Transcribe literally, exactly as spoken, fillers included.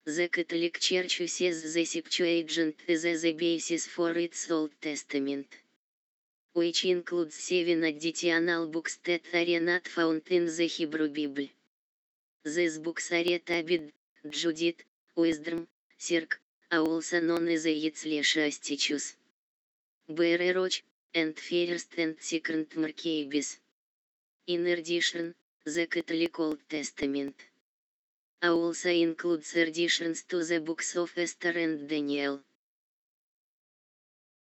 The Catholic Church uses the Septuagint as the basis for its Old Testament, which includes seven additional books that are not found in the Hebrew Bible. These books are Tobit, Judith, Wisdom, Sirach, also known as the Ecclesiasticus, Baruch, and First and Second Maccabees. In addition, the Catholic Old Testament also includes additions to the books of Esther and Daniel.